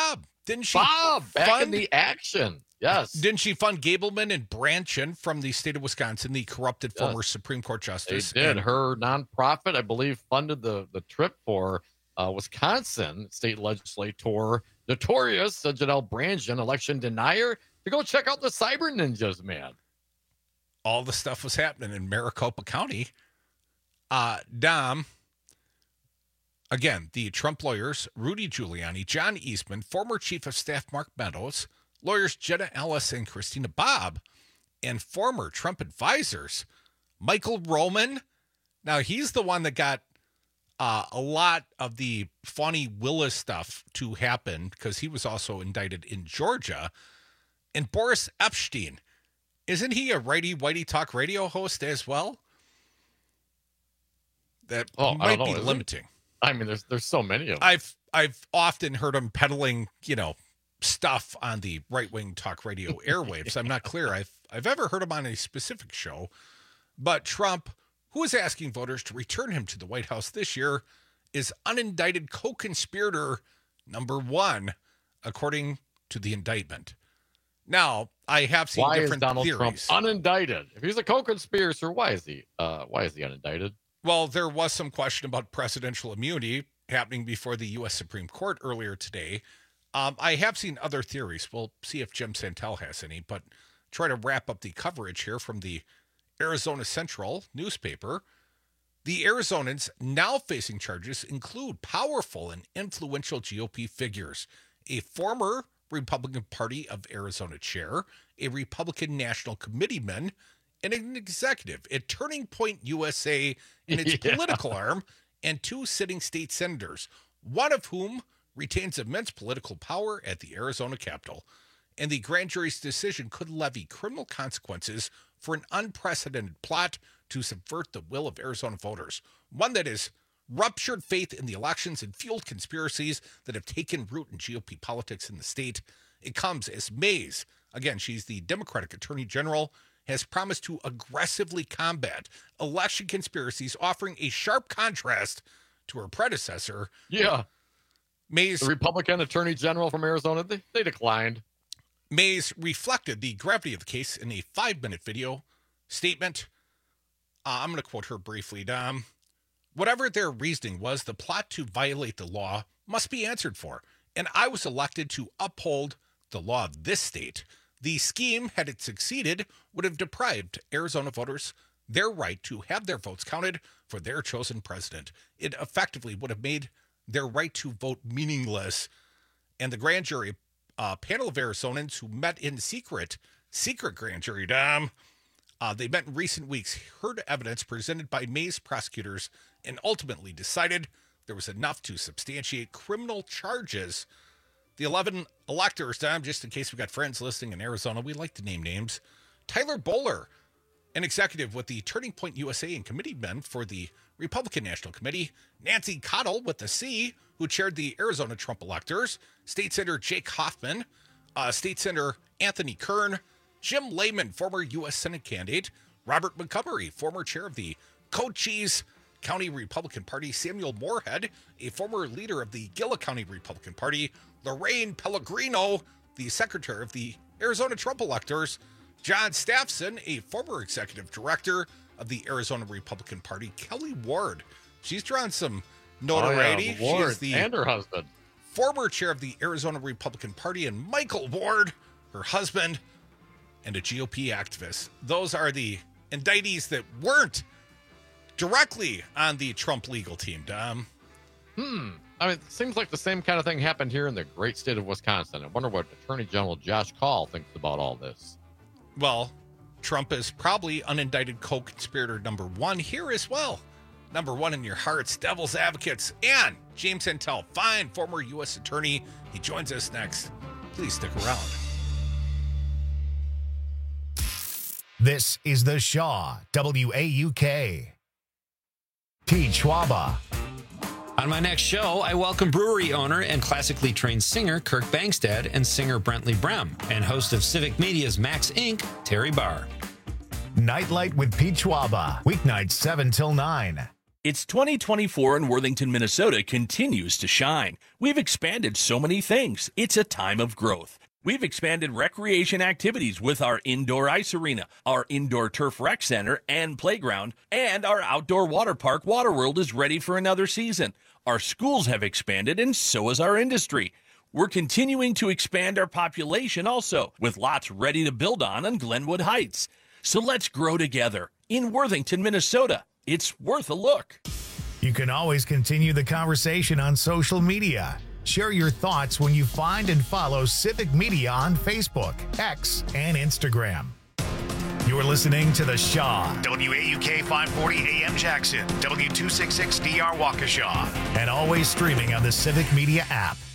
Didn't she Bob, back fund, in the action. Yes. Didn't she fund Gableman and Branchin from the state of Wisconsin, the corrupted Yes. former Supreme Court justice? They did. And Her nonprofit, I believe, funded the, the trip for uh, Wisconsin state legislator, notorious uh, Janelle Branchin, election denier, to go check out the cyber ninjas, man. all the stuff was happening in Maricopa County. Uh, Dom, again, the Trump lawyers, Rudy Giuliani, John Eastman, former Chief of Staff Mark Meadows, lawyers Jenna Ellis and Christina Bobb, and former Trump advisors, Michael Roman. Now, he's the one that got uh, a lot of the Fani Willis stuff to happen because he was also indicted in Georgia. And Boris Epshteyn, isn't he a righty whitey talk radio host as well? That Oh, I might don't know, be is it? limiting. I mean, there's there's so many of them. I've I've often heard him peddling, you know, stuff on the right wing talk radio airwaves. I'm not clear I've I've ever heard him on a specific show, but Trump, who is asking voters to return him to the White House this year, is unindicted co-conspirator number one, according to the indictment. Now, I have seen Why is different Donald theories. Trump unindicted? If he's a co-conspirator, why is he? Uh, why is he unindicted? Well, there was some question about presidential immunity happening before the U S Supreme Court earlier today. Um, I have seen other theories. We'll see if Jim Santel has any, but try to wrap up the coverage here from the Arizona Central newspaper. The Arizonans now facing charges include powerful and influential G O P figures, a former Republican Party of Arizona chair, a Republican National Committeeman, and an executive at Turning Point U S A in its Yeah. political arm, and two sitting state senators, one of whom retains immense political power at the Arizona Capitol. And the grand jury's decision could levy criminal consequences for an unprecedented plot to subvert the will of Arizona voters, one that has ruptured faith in the elections and fueled conspiracies that have taken root in G O P politics in the state. It comes as Mays, again, she's the Democratic Attorney General, has promised to aggressively combat election conspiracies, offering a sharp contrast to her predecessor. Yeah. Mays, the Republican Attorney General from Arizona, they, they declined. Mays reflected the gravity of the case in a five-minute video statement. Uh, I'm going to quote her briefly, Dom. Whatever their reasoning was, the plot to violate the law must be answered for, and I was elected to uphold the law of this state. The scheme, had it succeeded, would have deprived Arizona voters their right to have their votes counted for their chosen president. It effectively would have made their right to vote meaningless. And the grand jury uh, panel of Arizonans who met in secret, secret grand jury, Dom, uh, they met in recent weeks, heard evidence presented by Mays prosecutors, and ultimately decided there was enough to substantiate criminal charges. The eleven electors, Dom, just in case we got friends listening in Arizona, we like to name names. Tyler Bowler, an executive with the Turning Point U S A and committeeman for the Republican National Committee. Nancy Cottle with the C, who chaired the Arizona Trump electors. State Senator Jake Hoffman, uh, State Senator Anthony Kern, Jim Lehman, former U S Senate candidate. Robert Montgomery, former chair of the Cochise County Republican Party. Samuel Moorhead, a former leader of the Gila County Republican Party. Lorraine Pellegrino, the secretary of the Arizona Trump electors. John Staffson, a former executive director of the Arizona Republican Party. Kelly Ward, she's drawn some notoriety. Oh, yeah, Ward she is the and her husband. former chair of the Arizona Republican Party, and Michael Ward, her husband, and a G O P activist. Those are the indictees that weren't directly on the Trump legal team, Dom. Hmm. I mean, it seems like the same kind of thing happened here in the great state of Wisconsin. I wonder what Attorney General Josh Kaul thinks about all this. Well, Trump is probably unindicted co-conspirator number one here as well. Number one in your hearts, Devil's Advocates, and James Santel, fine former U S attorney. He joins us next. Please stick around. This is the Shaw W A U K. Pete Schwaba. On my next show, I welcome brewery owner and classically trained singer Kirk Bangstad and singer Brentley Brem, and host of Civic Media's Max Incorporated, Terry Barr. Nightlight with Pete Schwaba. Weeknights seven till nine. It's twenty twenty-four and Worthington, Minnesota continues to shine. We've expanded so many things. It's a time of growth. We've expanded recreation activities with our indoor ice arena, our indoor turf rec center and playground, and our outdoor water park, Waterworld, is ready for another season. Our schools have expanded, and so has our industry. We're continuing to expand our population also, with lots ready to build on in Glenwood Heights. So let's grow together in Worthington, Minnesota. It's worth a look. You can always continue the conversation on social media. Share your thoughts when you find and follow Civic Media on Facebook, X, and Instagram. You're listening to The Shaw, W A U K five forty A M Jackson, W two sixty-six D R Waukesha, and always streaming on the Civic Media app.